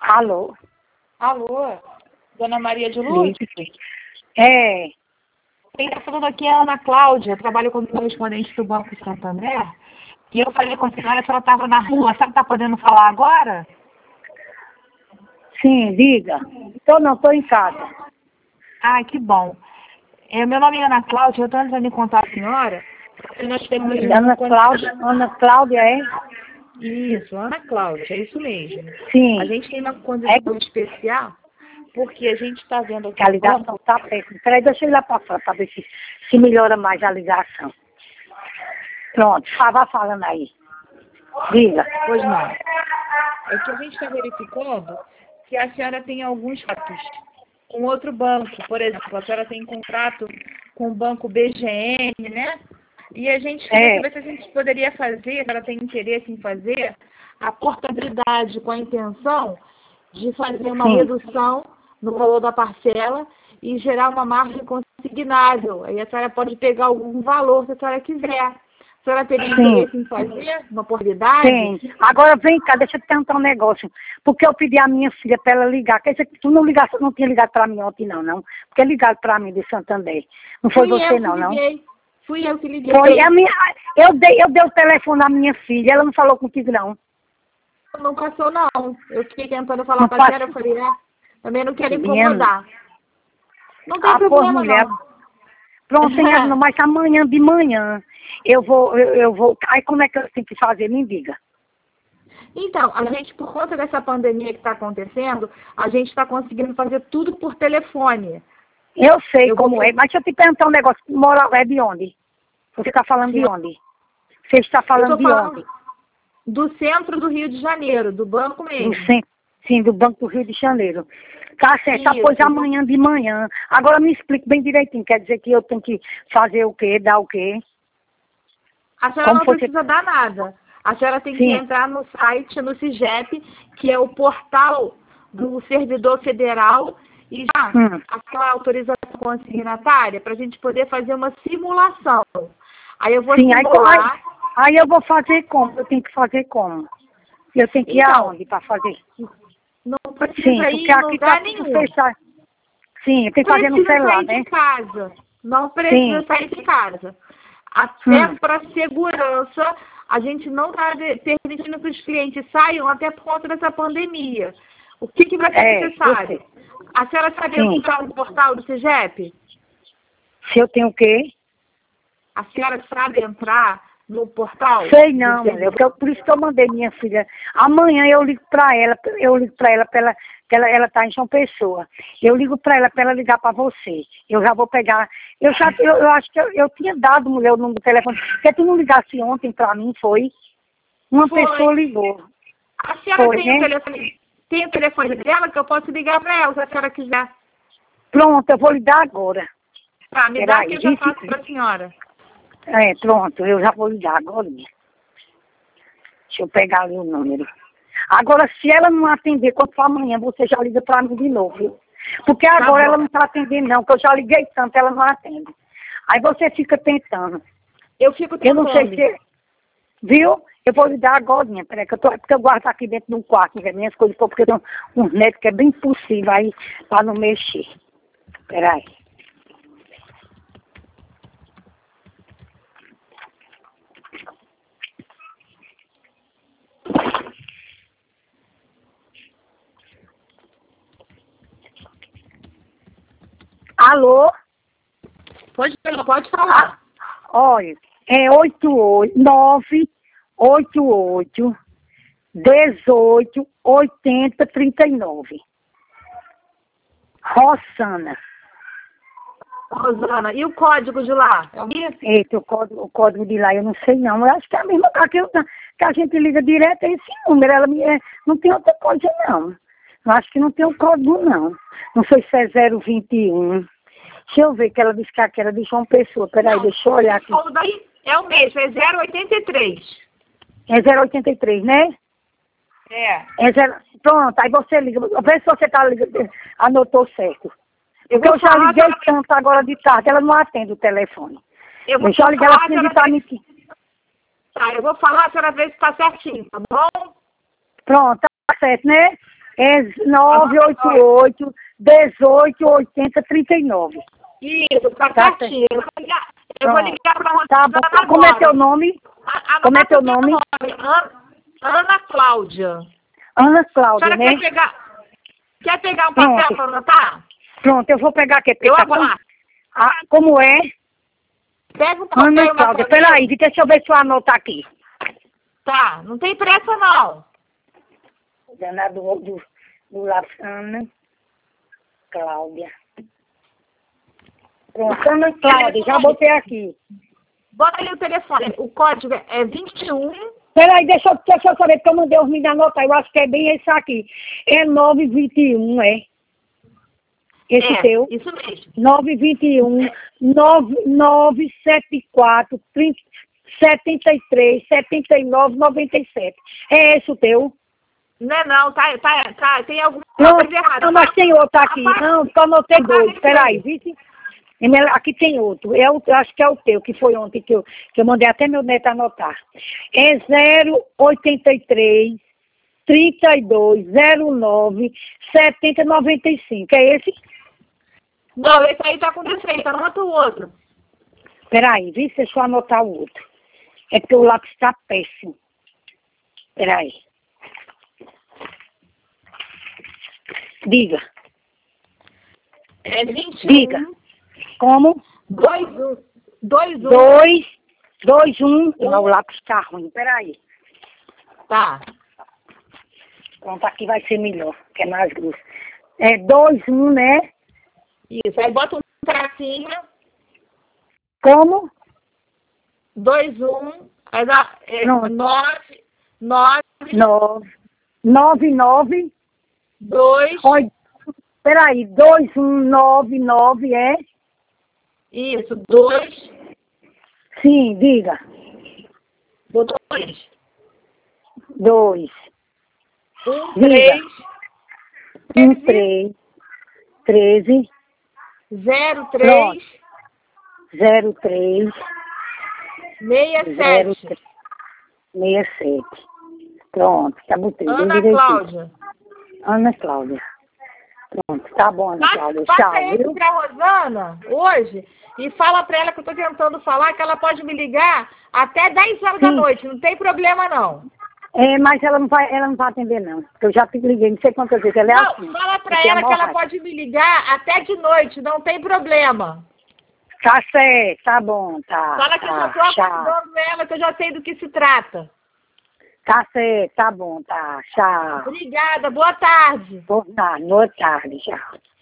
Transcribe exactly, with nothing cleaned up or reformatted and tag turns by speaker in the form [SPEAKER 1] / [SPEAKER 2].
[SPEAKER 1] Alô?
[SPEAKER 2] Alô? Dona Maria de Lourdes?
[SPEAKER 1] É.
[SPEAKER 2] Quem está falando aqui é a Ana Cláudia, eu trabalho como correspondente do Banco Santander. E eu falei com a senhora, a senhora estava na rua, a senhora está podendo falar agora?
[SPEAKER 1] Sim, diga. Tô não, tô em casa.
[SPEAKER 2] Ai, que bom. É, meu nome é Ana Cláudia, eu estou entrando em contato com a senhora. E nós temos
[SPEAKER 1] Ana Cláudia, Ana Cláudia, é?
[SPEAKER 2] Isso, Ana Cláudia, é isso mesmo.
[SPEAKER 1] Sim.
[SPEAKER 2] A gente tem uma condição
[SPEAKER 1] É
[SPEAKER 2] especial, porque a gente está vendo aqui
[SPEAKER 1] que a ligação tá péssima. Peraí, deixa eu ir lá pra fora pra ver se, se melhora mais a ligação. Pronto, vá vá falando aí. Diga.
[SPEAKER 2] Pois não. É que a gente está verificando que a senhora tem alguns fatos com outro banco. Por exemplo, a senhora tem contrato com o banco B G N, né? E a gente queria
[SPEAKER 1] É.
[SPEAKER 2] saber se a gente poderia fazer, se ela tem interesse em fazer, a portabilidade com a intenção de fazer uma
[SPEAKER 1] Sim.
[SPEAKER 2] redução no valor da parcela e gerar uma margem consignável. Aí a senhora pode pegar algum valor se a senhora quiser. A senhora teria
[SPEAKER 1] Sim.
[SPEAKER 2] interesse em fazer uma portabilidade?
[SPEAKER 1] Tem. Agora vem cá, deixa eu te perguntar um negócio. Porque eu pedi à minha filha para ela ligar. Quer dizer que tu não ligasse, não tinha ligado para mim ontem, não, não. Porque ligaram para mim de Santander. Não foi
[SPEAKER 2] Fui
[SPEAKER 1] você,
[SPEAKER 2] eu
[SPEAKER 1] não,
[SPEAKER 2] que
[SPEAKER 1] não?
[SPEAKER 2] liguei. Fui eu que liguei.
[SPEAKER 1] Foi a minha. Eu dei, eu dei o telefone à minha filha, ela não falou contigo, não.
[SPEAKER 2] Não passou, não. Eu fiquei tentando falar
[SPEAKER 1] Não
[SPEAKER 2] para a senhora,
[SPEAKER 1] passou.
[SPEAKER 2] eu falei, é, também não quero
[SPEAKER 1] Minha...
[SPEAKER 2] incomodar. Não tem
[SPEAKER 1] Ah, pô,
[SPEAKER 2] problema,
[SPEAKER 1] mulher.
[SPEAKER 2] não.
[SPEAKER 1] Pronto, tem essa, mas amanhã de manhã eu vou, eu, eu vou. Aí como é que eu tenho que fazer? Me diga.
[SPEAKER 2] Então, a gente, por conta dessa pandemia que está acontecendo, a gente está conseguindo fazer tudo por telefone.
[SPEAKER 1] Eu sei
[SPEAKER 2] Eu
[SPEAKER 1] como
[SPEAKER 2] vou...
[SPEAKER 1] é, mas deixa eu te perguntar um negócio. Mora é de onde? Você está falando de onde? Você está
[SPEAKER 2] Eu
[SPEAKER 1] falando
[SPEAKER 2] estou
[SPEAKER 1] de
[SPEAKER 2] falando
[SPEAKER 1] onde?
[SPEAKER 2] do centro do Rio de Janeiro, do banco
[SPEAKER 1] Do
[SPEAKER 2] mesmo.
[SPEAKER 1] centro, sim, do Banco do Rio de Janeiro. Tá certo, tá,
[SPEAKER 2] Isso.
[SPEAKER 1] pois amanhã de manhã. Agora me explique bem direitinho, quer dizer que eu tenho que fazer o quê, dar o quê?
[SPEAKER 2] A senhora
[SPEAKER 1] Como
[SPEAKER 2] não
[SPEAKER 1] foi
[SPEAKER 2] precisa dar nada. A senhora tem que
[SPEAKER 1] Sim.
[SPEAKER 2] entrar no site, no SIGEP, que é o portal do servidor federal, e já
[SPEAKER 1] Hum.
[SPEAKER 2] aquela autorização consignatária para a gente poder fazer uma simulação. Aí eu vou
[SPEAKER 1] Sim, aí,
[SPEAKER 2] simular.
[SPEAKER 1] aí, aí eu vou fazer como? Eu tenho que fazer como? Eu tenho que ir
[SPEAKER 2] Então,
[SPEAKER 1] aonde para fazer?
[SPEAKER 2] não
[SPEAKER 1] Sim,
[SPEAKER 2] precisa ir
[SPEAKER 1] porque
[SPEAKER 2] em
[SPEAKER 1] aqui tá
[SPEAKER 2] lugar
[SPEAKER 1] tudo
[SPEAKER 2] nenhum.
[SPEAKER 1] fechado. Sim, tem que fazer no
[SPEAKER 2] Precisa
[SPEAKER 1] celular,
[SPEAKER 2] sair
[SPEAKER 1] né?
[SPEAKER 2] de casa. Não precisa
[SPEAKER 1] Sim.
[SPEAKER 2] sair de casa. Até
[SPEAKER 1] Hum.
[SPEAKER 2] para segurança, a gente não está permitindo que os clientes saiam até por conta dessa pandemia. O que, que vai ser
[SPEAKER 1] É, eu
[SPEAKER 2] necessário?
[SPEAKER 1] sei.
[SPEAKER 2] A senhora sabe
[SPEAKER 1] Sim.
[SPEAKER 2] entrar no portal do SIGEP?
[SPEAKER 1] Se eu tenho o quê?
[SPEAKER 2] A senhora sabe entrar no portal?
[SPEAKER 1] Sei
[SPEAKER 2] do
[SPEAKER 1] não, mulher.
[SPEAKER 2] servidor?
[SPEAKER 1] Porque eu- Por isso que eu mandei minha filha. Amanhã eu ligo pra ela, eu ligo pra ela, pra ela que ela, ela tá em João Pessoa. Eu ligo pra ela, pra ela ligar pra você. Eu já vou pegar. Eu já, eu, eu acho que eu, eu tinha dado, mulher, o número do telefone. Porque tu não ligasse ontem pra mim, foi? Uma
[SPEAKER 2] Foi.
[SPEAKER 1] pessoa ligou.
[SPEAKER 2] A senhora
[SPEAKER 1] Foi,
[SPEAKER 2] tem o
[SPEAKER 1] né?
[SPEAKER 2] telefone, tem o telefone dela que eu posso ligar para ela, se a senhora quiser.
[SPEAKER 1] Pronto, eu vou ligar agora.
[SPEAKER 2] Tá, me dá
[SPEAKER 1] Peraí,
[SPEAKER 2] que eu já
[SPEAKER 1] vinte
[SPEAKER 2] faço para a senhora.
[SPEAKER 1] É, pronto, eu já vou ligar agora. Deixa eu pegar ali o número. Agora, se ela não atender, quando for amanhã, você já liga pra mim de novo, viu? Porque agora
[SPEAKER 2] bom.
[SPEAKER 1] ela não está atendendo, não, que eu já liguei tanto, ela não atende. Aí você fica tentando.
[SPEAKER 2] Eu fico
[SPEAKER 1] Eu
[SPEAKER 2] tentando.
[SPEAKER 1] não sei se... Viu? Eu vou ligar agora, peraí, que eu tô, porque eu guardo aqui dentro de um quarto, né, minhas coisas, porque eu tenho uns netos que é bem possível aí, pra não mexer. Peraí. Alô?
[SPEAKER 2] Pode, pode falar.
[SPEAKER 1] Olha, é oito oito nove oito oito dezoito oitenta trinta e nove. Rosana.
[SPEAKER 2] Rosana, e o código de lá? É o mesmo?
[SPEAKER 1] Eita, o código, o código de lá eu não sei não. Eu acho que é a mesma coisa que, eu- que a gente liga direto, é esse número. Ela me, é, não tem outra coisa não. Eu acho que não tem o código não. Não sei se é zero vinte e um. Deixa eu ver que ela disse que aqui era de João Pessoa. Peraí,
[SPEAKER 2] Não,
[SPEAKER 1] deixa eu olhar aqui.
[SPEAKER 2] o daí é o mesmo, é zero oitenta e três.
[SPEAKER 1] É zero oitenta e três, né?
[SPEAKER 2] É.
[SPEAKER 1] É zero... Pronto, aí você liga. Vê se você tá ligando, anotou certo.
[SPEAKER 2] Eu
[SPEAKER 1] Porque
[SPEAKER 2] vou
[SPEAKER 1] eu já
[SPEAKER 2] falar,
[SPEAKER 1] liguei
[SPEAKER 2] senhora-
[SPEAKER 1] tanto agora de tarde, ela não atende o telefone.
[SPEAKER 2] eu vou
[SPEAKER 1] Eu já liguei,
[SPEAKER 2] falar,
[SPEAKER 1] ela tinha
[SPEAKER 2] senhora
[SPEAKER 1] dito a
[SPEAKER 2] vê-
[SPEAKER 1] mim que...
[SPEAKER 2] Tá, eu vou falar, a senhora vê se está certinho, tá bom?
[SPEAKER 1] Pronto, tá certo, né? É nove oito oito, dezoito, oitenta, trinta e nove.
[SPEAKER 2] Isso, tá
[SPEAKER 1] Tá
[SPEAKER 2] certinho. Eu vou ligar, eu vou ligar pra Rosana
[SPEAKER 1] Tá bom.
[SPEAKER 2] agora.
[SPEAKER 1] Como é teu nome?
[SPEAKER 2] A-
[SPEAKER 1] Como é
[SPEAKER 2] anota
[SPEAKER 1] teu
[SPEAKER 2] o meu
[SPEAKER 1] nome?
[SPEAKER 2] Ana, Ana Cláudia.
[SPEAKER 1] Ana
[SPEAKER 2] A
[SPEAKER 1] Cláudia,
[SPEAKER 2] senhora
[SPEAKER 1] né?
[SPEAKER 2] quer pegar, quer pegar um papel
[SPEAKER 1] Pronto.
[SPEAKER 2] para anotar?
[SPEAKER 1] Pronto, eu vou pegar aqui.
[SPEAKER 2] Eu
[SPEAKER 1] Tá
[SPEAKER 2] aguardo.
[SPEAKER 1] com- Ah, como é?
[SPEAKER 2] Pega um papel
[SPEAKER 1] Ana
[SPEAKER 2] e uma
[SPEAKER 1] Cláudia,
[SPEAKER 2] caneta.
[SPEAKER 1] peraí, deixa eu ver se eu anoto aqui.
[SPEAKER 2] Tá, não tem pressa não.
[SPEAKER 1] Danado do, do, do lápis. Ana Cláudia. Pronto, Ana Cláudia, já botei aqui.
[SPEAKER 2] Bota ali o telefone. O código é vinte e um.
[SPEAKER 1] Peraí, deixa, eu- deixa eu saber, porque eu mandei os meninos anotar. Eu acho que é bem esse aqui. É nove vinte e um, é? Esse
[SPEAKER 2] É,
[SPEAKER 1] teu?
[SPEAKER 2] isso mesmo.
[SPEAKER 1] nove vinte e um, nove nove sete quatro, trinta, setenta e três, setenta e nove, noventa e sete. É esse o teu?
[SPEAKER 2] Não é não, tá, tá, tá, tem alguma
[SPEAKER 1] Não,
[SPEAKER 2] coisa errada.
[SPEAKER 1] não, mas tem outro aqui.
[SPEAKER 2] Apa-
[SPEAKER 1] Não, só anotei dois.
[SPEAKER 2] apaga
[SPEAKER 1] Peraí,
[SPEAKER 2] esse
[SPEAKER 1] vice. Aqui tem outro. É o, eu acho que é o teu, que foi ontem, que eu, que eu mandei até meu neto anotar. É zero oitenta e três, trinta e dois, zero nove, setenta, noventa e cinco. É esse?
[SPEAKER 2] Não, esse aí tá com defeito, anota o outro.
[SPEAKER 1] Peraí, vice, deixa eu anotar o outro. É porque o lápis está péssimo. Peraí. Diga.
[SPEAKER 2] É vinte e um.
[SPEAKER 1] Diga. Como?
[SPEAKER 2] dois um. dois um.
[SPEAKER 1] Dois, dois, um. Não, o lápis está ruim. Peraí.
[SPEAKER 2] Tá.
[SPEAKER 1] Pronto, aqui vai ser melhor, que é mais grosso. É dois, um, né?
[SPEAKER 2] Isso, aí bota um tracinho.
[SPEAKER 1] Como?
[SPEAKER 2] dois um. Aí dá é,
[SPEAKER 1] Pronto.
[SPEAKER 2] nove, nove,
[SPEAKER 1] Nove. Nove, nove.
[SPEAKER 2] dois.
[SPEAKER 1] Oi, peraí, dois, um, nove, nove, é?
[SPEAKER 2] Isso, dois.
[SPEAKER 1] Sim, diga.
[SPEAKER 2] Botou dois.
[SPEAKER 1] Dois.
[SPEAKER 2] Um,
[SPEAKER 1] Diga.
[SPEAKER 2] três.
[SPEAKER 1] Um, três. Treze.
[SPEAKER 2] Zero,
[SPEAKER 1] Pronto.
[SPEAKER 2] três.
[SPEAKER 1] Zero, três.
[SPEAKER 2] Meia,
[SPEAKER 1] Zero,
[SPEAKER 2] sete.
[SPEAKER 1] três. Meia, sete. Pronto, tá botei. bem
[SPEAKER 2] Ana
[SPEAKER 1] direitinho.
[SPEAKER 2] Cláudia.
[SPEAKER 1] Ana Cláudia. Pronto, tá bom, Ana Cláudia.
[SPEAKER 2] Passa,
[SPEAKER 1] Tchau,
[SPEAKER 2] passa esse
[SPEAKER 1] viu?
[SPEAKER 2] pra Rosana hoje e fala pra ela que eu tô tentando falar que ela pode me ligar até dez horas da
[SPEAKER 1] Sim.
[SPEAKER 2] noite. Não tem problema, não.
[SPEAKER 1] É, mas ela não vai, ela não vai atender, não. Porque eu já te liguei, não sei quantas vezes. Ela é
[SPEAKER 2] Não,
[SPEAKER 1] assim.
[SPEAKER 2] fala pra
[SPEAKER 1] Porque é
[SPEAKER 2] ela que ela
[SPEAKER 1] morra.
[SPEAKER 2] pode me ligar até de noite. Não tem problema.
[SPEAKER 1] Tá certo, tá bom, tá.
[SPEAKER 2] Fala que eu já
[SPEAKER 1] tá,
[SPEAKER 2] tô
[SPEAKER 1] tchau.
[SPEAKER 2] acordando ela, que eu já sei do que se trata.
[SPEAKER 1] Tá certo, tá bom, tá. Tchau.
[SPEAKER 2] Obrigada, boa tarde.
[SPEAKER 1] Boa tarde, boa tarde, tchau.